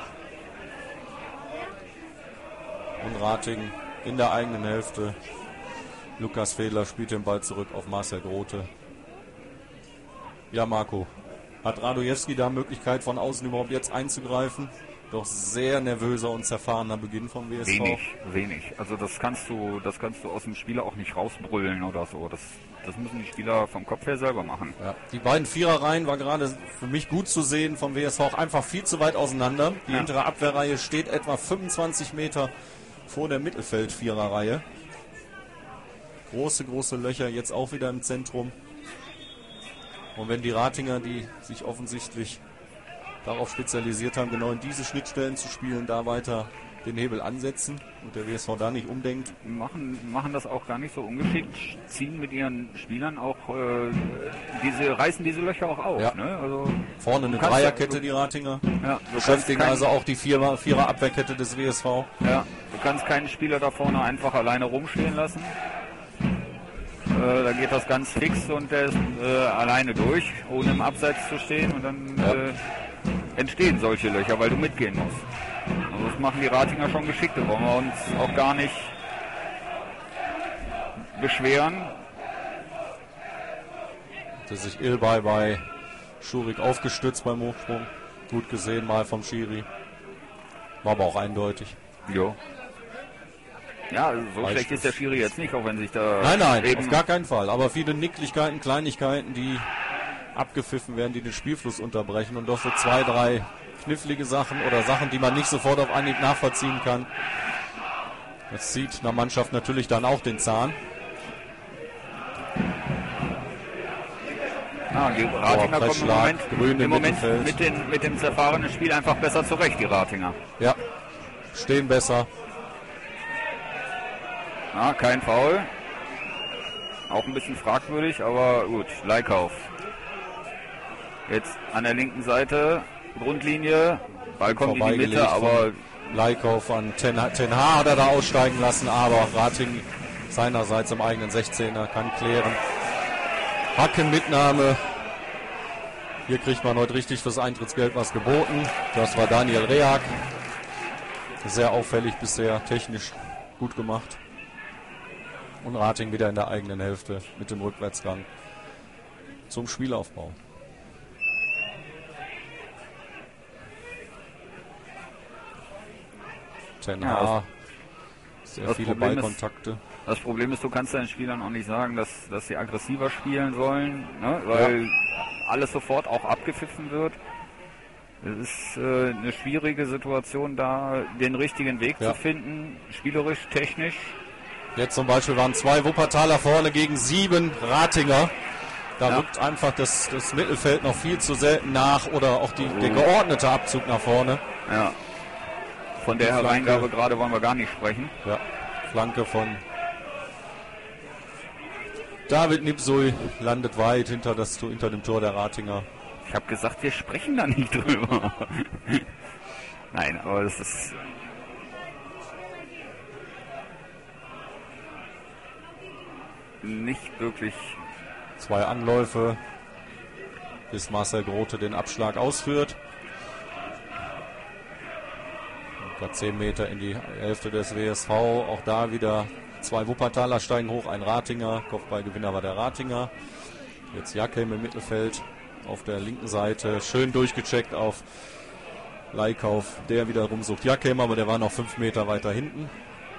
Und Rating in der eigenen Hälfte. Lukas Fehler spielt den Ball zurück auf Marcel Grote. Ja, Marco, hat Radojewski da Möglichkeit von außen überhaupt jetzt einzugreifen? Doch sehr nervöser und zerfahrener Beginn vom BSV. Wenig. Also das kannst du aus dem Spieler auch nicht rausbrüllen oder so. Das müssen die Spieler vom Kopf her selber machen. Ja, die beiden Viererreihen war gerade für mich gut zu sehen vom WSV, auch einfach viel zu weit auseinander. Die hintere Abwehrreihe steht etwa 25 Meter vor der Mittelfeld-Viererreihe. Große Löcher jetzt auch wieder im Zentrum. Und wenn die Ratinger, die sich offensichtlich darauf spezialisiert haben, genau in diese Schnittstellen zu spielen, da weiter den Hebel ansetzen und der WSV da nicht umdenkt. Machen das auch gar nicht so ungeschickt, ziehen mit ihren Spielern auch reißen diese Löcher auch auf. Ja. Ne? Also vorne eine Dreierkette, die Ratinger. Ja, beschäftigen also auch die Vierer Abwehrkette des WSV. Ja, du kannst keinen Spieler da vorne einfach alleine rumstehen lassen. Da geht das ganz fix und der ist alleine durch, ohne im Abseits zu stehen und dann entstehen solche Löcher, weil du mitgehen musst. Also das machen die Ratinger schon geschickt, da wollen wir uns auch gar nicht beschweren. Hatte sich Ilbay bei Schurik aufgestützt beim Hochsprung. Gut gesehen mal vom Schiri. War aber auch eindeutig. Jo. Ja, also so schlecht ist der Schiri jetzt nicht, auch wenn sich da... Nein, auf gar keinen Fall. Aber viele Nicklichkeiten, Kleinigkeiten, die abgepfiffen werden, die den Spielfluss unterbrechen und doch so 2, 3 knifflige Sachen oder Sachen, die man nicht sofort auf Anhieb nachvollziehen kann. Das zieht einer Mannschaft natürlich dann auch den Zahn. Die Ratinger kommen im Moment mit dem zerfahrenen Spiel einfach besser zurecht, die Ratinger. Ja, stehen besser. Kein Foul. Auch ein bisschen fragwürdig, aber gut, Leikauf. Jetzt an der linken Seite, Grundlinie, Ball kommt in die Mitte, aber... Leikauf an Ten Haar hat er da aussteigen lassen, aber Rating seinerseits im eigenen 16er kann klären. Hackenmitnahme Hier kriegt man heute richtig fürs Eintrittsgeld was geboten. Das war Daniel Reak. Sehr auffällig bisher, technisch gut gemacht. Und Rating wieder in der eigenen Hälfte mit dem Rückwärtsgang zum Spielaufbau. Tenha, sehr viele Ballkontakte. Das Problem ist, du kannst deinen Spielern auch nicht sagen, dass sie aggressiver spielen sollen, ne? Weil alles sofort auch abgepfiffen wird. Es ist eine schwierige Situation, da den richtigen Weg zu finden, spielerisch, technisch. Jetzt zum Beispiel waren 2 Wuppertaler vorne gegen 7 Ratinger. Da rückt einfach das Mittelfeld noch viel zu selten nach oder auch der geordnete Abzug nach vorne. Ja. Von der Hereingabe gerade wollen wir gar nicht sprechen. Ja, Flanke von David Nipsui landet weit hinter dem Tor der Ratinger. Ich habe gesagt, wir sprechen da nicht drüber. Nein, aber das ist... nicht wirklich... 2 Anläufe, bis Marcel Grote den Abschlag ausführt. Etwa 10 Meter in die Hälfte des WSV. Auch da wieder 2 Wuppertaler steigen hoch, ein Ratinger. Kopfballgewinner war der Ratinger. Jetzt Jakem im Mittelfeld auf der linken Seite. Schön durchgecheckt auf Leikauf. Der wiederum sucht Jakem, aber der war noch 5 Meter weiter hinten.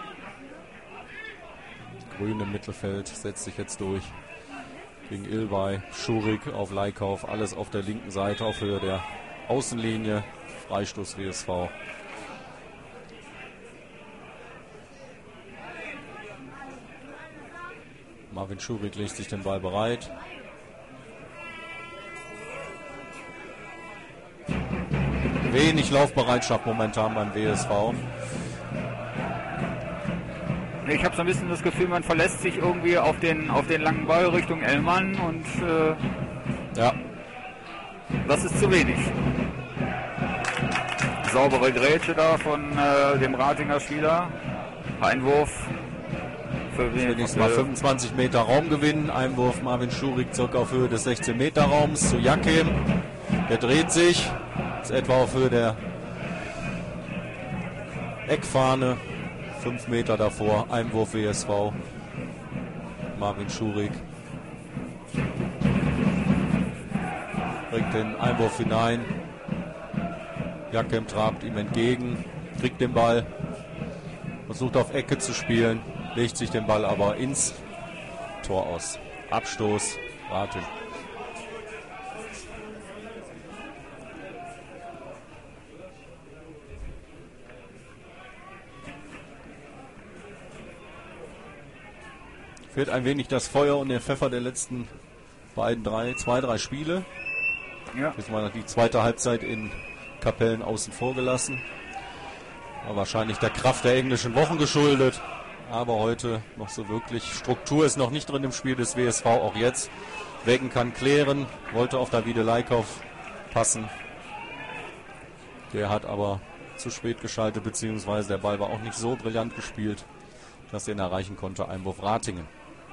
Grün im Mittelfeld setzt sich jetzt durch. Gegen Ilbay, Schurig auf Leikauf. Alles auf der linken Seite auf Höhe der Außenlinie. Freistoß WSV. Marvin Schurig legt sich den Ball bereit. Wenig Laufbereitschaft momentan beim WSV. Ich habe so ein bisschen das Gefühl, man verlässt sich irgendwie auf den langen Ball Richtung Ellmann und das ist zu wenig. Saubere Grätsche da von dem Ratinger Spieler. Einwurf. Wenigstens mal 25 Meter Raumgewinn. Einwurf Marvin Schurig circa auf Höhe des 16 Meter Raums zu Jakem. Der dreht sich. Ist etwa auf Höhe der Eckfahne. 5 Meter davor. Einwurf WSV. Marvin Schurig bringt den Einwurf hinein. Jakem trabt ihm entgegen. Kriegt den Ball. Versucht auf Ecke zu spielen. Legt sich den Ball aber ins Tor aus. Abstoß, Rating. Fehlt ein wenig das Feuer und der Pfeffer der letzten 2-3 Spiele. Ja. Jetzt mal die zweite Halbzeit in Kapellen außen vor gelassen. War wahrscheinlich der Kraft der englischen Wochen geschuldet. Aber heute noch so wirklich. Struktur ist noch nicht drin im Spiel des WSV, auch jetzt. Weggen kann klären, wollte auf Davide Leikauf passen. Der hat aber zu spät geschaltet, beziehungsweise der Ball war auch nicht so brillant gespielt, dass er ihn erreichen konnte. Einwurf Ratingen.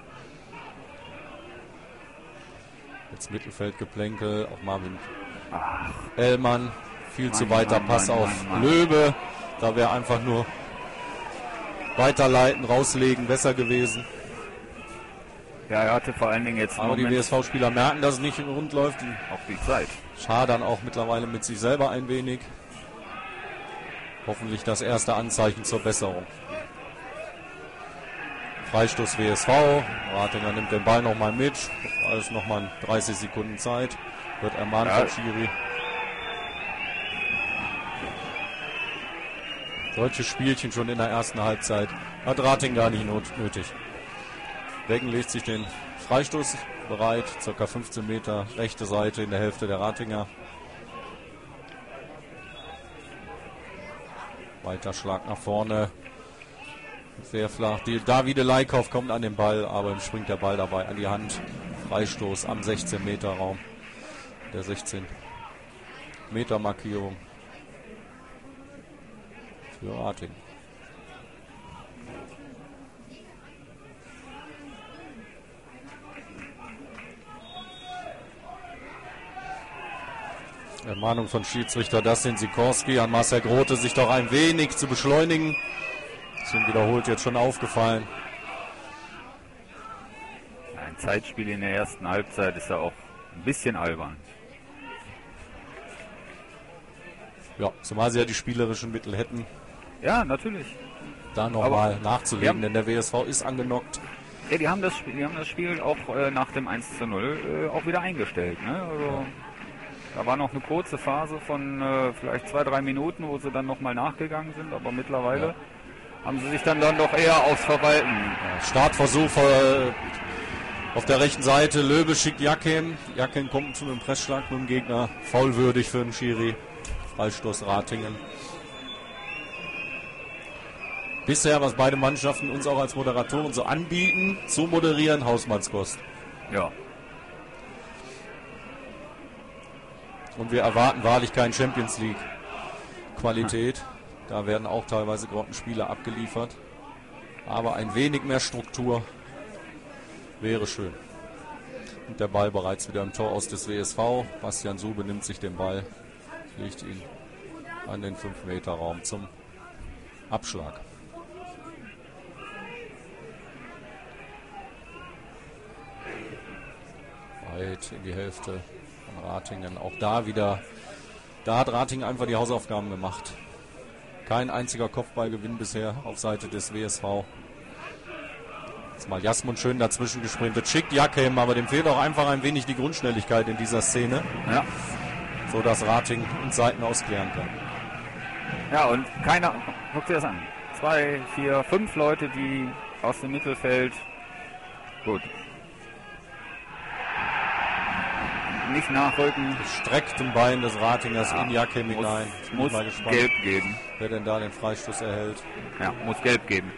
Jetzt Mittelfeldgeplänkel auf Marvin Ellmann. Viel zu weiter Pass auf Löbe. Da wäre einfach nur weiterleiten, rauslegen, besser gewesen. Ja, er hatte vor allen Dingen jetzt... Aber die WSV-Spieler merken, dass es nicht rund läuft. Auch die Zeit. Schadern auch mittlerweile mit sich selber ein wenig. Hoffentlich das erste Anzeichen zur Besserung. Freistoß WSV. Ratinger nimmt den Ball nochmal mit. Alles nochmal 30 Sekunden Zeit. Wird ermahnt von Schiri. Solche Spielchen schon in der ersten Halbzeit hat Rating gar nicht nötig. Weggen legt sich den Freistoß bereit, ca. 15 Meter rechte Seite in der Hälfte der Ratinger. Weiter Schlag nach vorne. Sehr flach. Davide Leikauf kommt an den Ball, aber ihm springt der Ball dabei an die Hand. Freistoß am 16 Meter Raum. Der 16 Meter Markierung für Rating. Ermahnung von Schiedsrichter Dustin Sikorski an Marcel Grote, sich doch ein wenig zu beschleunigen. Ist ihm wiederholt jetzt schon aufgefallen. Ein Zeitspiel in der ersten Halbzeit ist ja auch ein bisschen albern. Ja, zumal sie ja die spielerischen Mittel hätten, Ja, natürlich. da nochmal nachzulegen, denn der WSV ist angenockt. Ja, die haben das Spiel auch nach dem 1:0 auch wieder eingestellt. Ne? Also, da war noch eine kurze Phase von vielleicht 2-3 Minuten, wo sie dann nochmal nachgegangen sind, aber mittlerweile haben sie sich dann doch eher aufs Verwalten. Startversuch auf der rechten Seite, Löbe schickt Jakem. Jakem kommt zu einem Pressschlag mit dem Gegner, faulwürdig für den Schiri. Freistoß Ratingen. Bisher, was beide Mannschaften uns auch als Moderatoren so anbieten, zu moderieren, Hausmannskost. Ja. Und wir erwarten wahrlich keinen Champions League Qualität. Da werden auch teilweise Grottenspiele abgeliefert. Aber ein wenig mehr Struktur wäre schön. Und der Ball bereits wieder im Tor aus des WSV. Bastian Sube nimmt sich den Ball, legt ihn an den 5-Meter-Raum zum Abschlag. Weit in die Hälfte von Ratingen. Auch da wieder, da hat Ratingen einfach die Hausaufgaben gemacht. Kein einziger Kopfballgewinn bisher auf Seite des WSV. Jetzt mal Jasmund schön dazwischen gesprintet. Schickt Jakem, aber dem fehlt auch einfach ein wenig die Grundschnelligkeit in dieser Szene. Ja. So dass Ratingen und Seiten ausklären kann. Ja, und keiner, guck dir das an. 2, 4, 5 Leute, die aus dem Mittelfeld. Gut. Nicht nachrücken. Strecktem Bein des Ratingers in Jakem hinein. Muss mal gespannt, gelb geben. wer denn da den Freistoß erhält. Ja, muss gelb geben.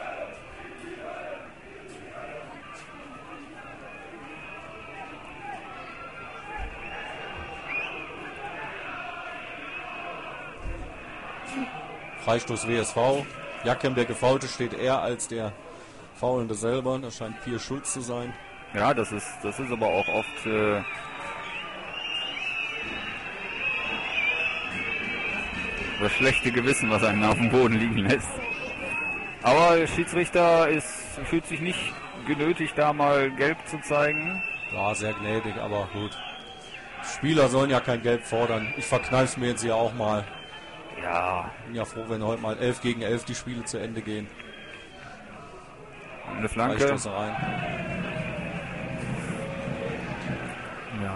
Freistoß WSV. Jakem, der Gefaulte, steht eher als der Faulende selber. Das scheint Pier Schulz zu sein. Ja, das ist aber auch oft das schlechte Gewissen, was einen auf dem Boden liegen lässt. Aber der Schiedsrichter fühlt sich nicht genötigt, da mal gelb zu zeigen. Ja, sehr gnädig, aber gut. Spieler sollen ja kein Gelb fordern. Ich verkneif's mir jetzt hier auch mal. Ja. Bin ja froh, wenn heute mal 11 gegen 11 die Spiele zu Ende gehen. Eine Flanke. Freistöße rein. Ja.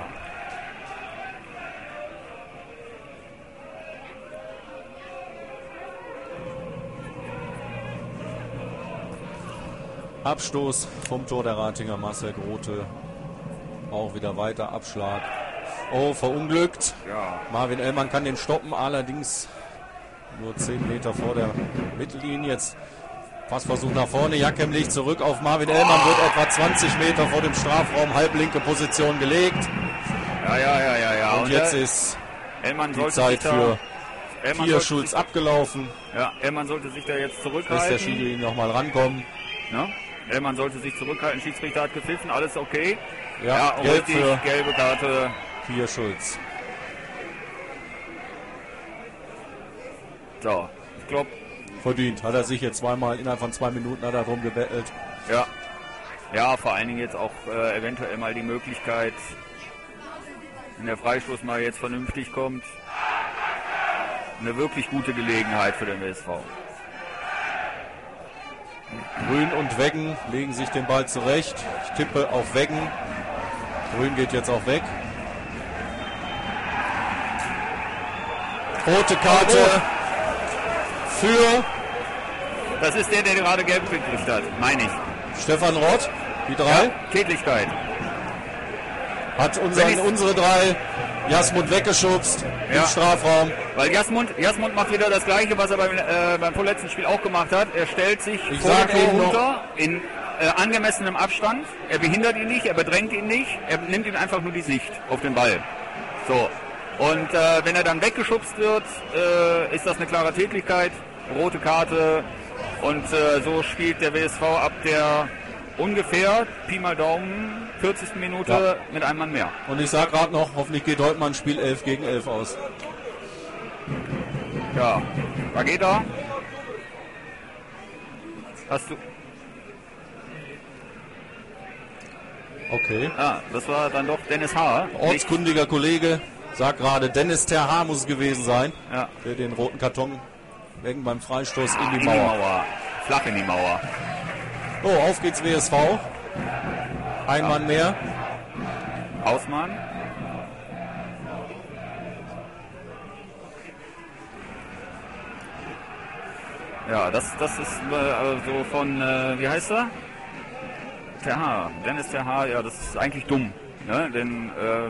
Abstoß vom Tor der Ratinger, Marcel Grote. Auch wieder weiter Abschlag. Oh, verunglückt. Ja. Marvin Ellmann kann den stoppen, allerdings nur 10 Meter vor der Mittellinie. Jetzt Passversuch nach vorne. Jakem legt zurück auf Marvin Ellmann, wird etwa 20 Meter vor dem Strafraum, halblinke Position gelegt. Ja. Und jetzt ist Ellmann die sollte Zeit sich für Ellmann Pier sollte Schulz sich- abgelaufen. Ja, Ellmann sollte sich da jetzt Lässt zurückhalten. der Schiri nochmal rankommen. Ne? Ellmann sollte sich zurückhalten. Schiedsrichter hat gepfiffen, alles okay. Ja, gelb richtig, für gelbe Karte. Pier Schulz. So, ich glaube, Verdient. Hat er sich jetzt zweimal innerhalb von 2 Minuten hat er drum gebettelt. ja. Ja, vor allen Dingen jetzt auch eventuell mal die Möglichkeit, wenn der Freistoß mal jetzt vernünftig kommt, eine wirklich gute Gelegenheit für den WSV. Grün und Weggen legen sich den Ball zurecht. Ich tippe auf Weggen. Grün geht jetzt auch weg. Rote Karte für Das ist der gerade gelb gekriegt hat, meine ich. Stefan Rott. Die 3 Tätlichkeit. hat Wenn ich- unsere 3 Jasmund weggeschubst Ja. im Strafraum. Weil Jasmund macht wieder das Gleiche, was er beim vorletzten Spiel auch gemacht hat. Er stellt sich Ich vor sag dem Tor Ihnen noch- runter in angemessenem Abstand. Er behindert ihn nicht, er bedrängt ihn nicht. Er nimmt ihm einfach nur die Sicht auf den Ball. So. Und wenn er dann weggeschubst wird, ist das eine klare Tätlichkeit. Rote Karte. Und so spielt der WSV ab der ungefähr, Pi mal Daumen, 40. Minute mit einem Mann mehr. Und ich sag gerade noch, hoffentlich geht heute mal ein Spiel 11 gegen 11 aus. Ja, da geht er. Hast du... Okay. Ja, das war dann doch Dennis H. Ortskundiger Kollege sagt gerade, Dennis Terha muss es gewesen sein, Ja. der den roten Karton wegen beim Freistoß in In die Mauer. Flach in die Mauer. Oh, auf geht's WSV. Ein Mann mehr. Hausmann. Ja, das ist so von, wie heißt er? Terha, Dennis Terha, ja, das ist eigentlich dumm. Ne? Denn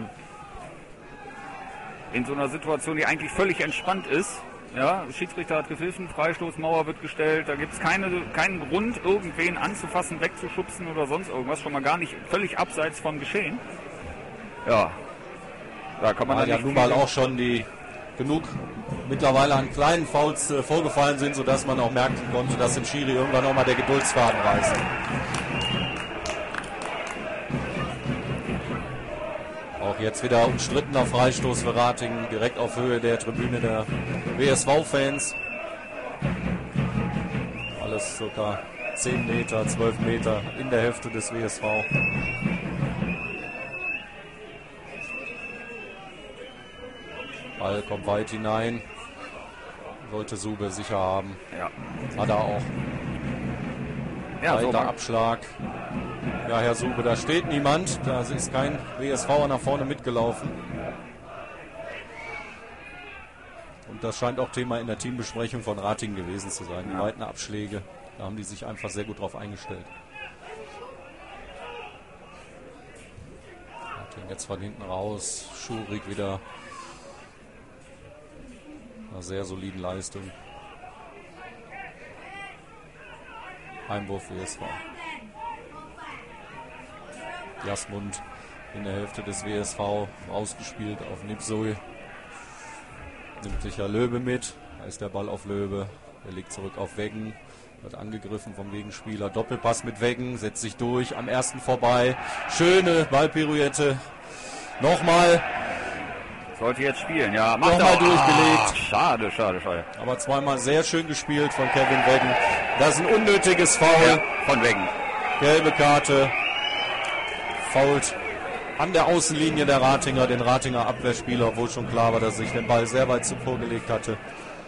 in so einer Situation, die eigentlich völlig entspannt ist, ja, Schiedsrichter hat gepfiffen, Freistoß, Mauer wird gestellt, da gibt es keinen Grund, irgendwen anzufassen, wegzuschubsen oder sonst irgendwas, schon mal gar nicht völlig abseits vom Geschehen. Ja, da kann man dann Ja, nicht nun mal auch schon die genug mittlerweile an kleinen Fouls vorgefallen sind, sodass man auch merken konnte, dass im Schiri irgendwann auch mal der Geduldsfaden reißt. Auch jetzt wieder umstrittener Freistoß für Ratingen, direkt auf Höhe der Tribüne der WSV-Fans. Alles ca. 10 Meter, 12 Meter in der Hälfte des WSV. Ball kommt weit hinein. Sollte Sube sicher haben. Ja. Hat er auch. Ja, so Weiter Abschlag. Ja, Herr Sube, da steht niemand. Da ist kein WSVer nach vorne mitgelaufen. Und das scheint auch Thema in der Teambesprechung von Ratingen gewesen zu sein. Die weiten Abschläge, da haben die sich einfach sehr gut drauf eingestellt. Ratingen jetzt von hinten raus. Schurig wieder. Einer sehr soliden Leistung. Einwurf WSV. Jasmund in der Hälfte des WSV ausgespielt auf Nipsui. Nimmt sich ja Löbe mit. Da ist der Ball auf Löbe. Er legt zurück auf Weggen. Wird angegriffen vom Gegenspieler. Doppelpass mit Weggen. Setzt sich durch. Am ersten vorbei. Schöne Ballpirouette. Nochmal. sollte jetzt spielen. Ja, macht Nochmal er. durchgelegt. Schade. Aber zweimal sehr schön gespielt von Kevin Weggen. Das ist ein unnötiges Foul. Ja, von Weggen. Gelbe Karte. Fault an der Außenlinie der Ratinger, den Ratinger Abwehrspieler, obwohl schon klar war, dass sich den Ball sehr weit zuvor gelegt hatte.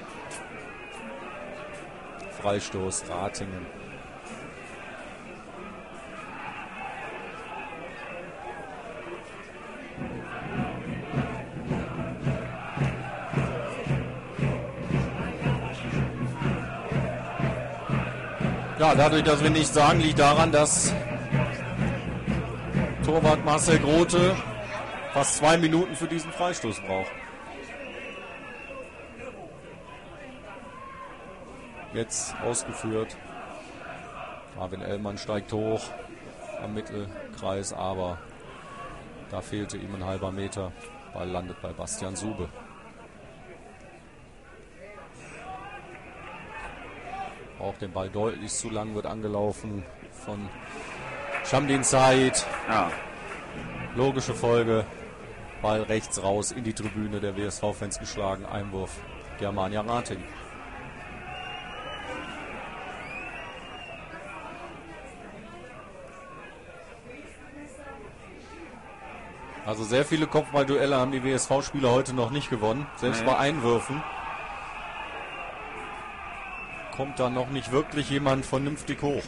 Freistoß Ratingen. Ja, dadurch, dass wir nichts sagen, liegt daran, dass Torwart Marcel Grote fast 2 Minuten für diesen Freistoß braucht. Jetzt ausgeführt. Marvin Ellmann steigt hoch am Mittelkreis, aber da fehlte ihm ein halber Meter. Ball landet bei Bastian Sube. Auch den Ball deutlich zu lang, wird angelaufen von Shamdin Said. Ja. Logische Folge. Ball rechts raus in die Tribüne der WSV-Fans geschlagen. Einwurf Germania Ratingen. Also sehr viele Kopfballduelle haben die WSV-Spieler heute noch nicht gewonnen. Selbst bei Einwürfen kommt da noch nicht wirklich jemand vernünftig hoch.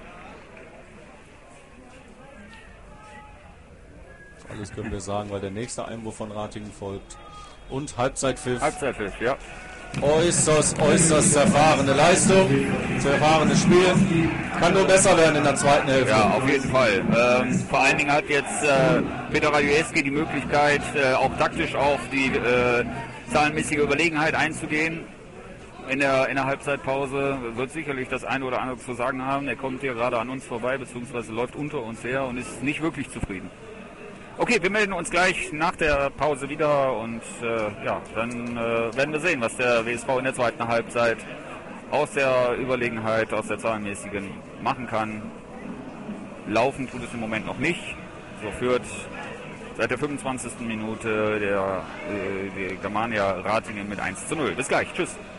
Alles können wir sagen, weil der nächste Einwurf von Ratingen folgt. Und Halbzeitpfiff. Halbzeitpfiff, ja. Äußerst erfahrene Leistung. Sehr erfahrenes Spiel. Kann nur besser werden in der zweiten Hälfte. Ja, auf jeden Fall. Vor allen Dingen hat jetzt Peter Rajewski die Möglichkeit, auch taktisch auf die zahlenmäßige Überlegenheit einzugehen. In der Halbzeitpause wird sicherlich das eine oder andere zu sagen haben. Er kommt hier gerade an uns vorbei, beziehungsweise läuft unter uns her und ist nicht wirklich zufrieden. Okay, wir melden uns gleich nach der Pause wieder und dann werden wir sehen, was der WSV in der zweiten Halbzeit aus der Überlegenheit, aus der zahlenmäßigen machen kann. Laufen tut es im Moment noch nicht. So führt seit der 25. Minute der Germania Ratingen mit 1:0. Bis gleich. Tschüss.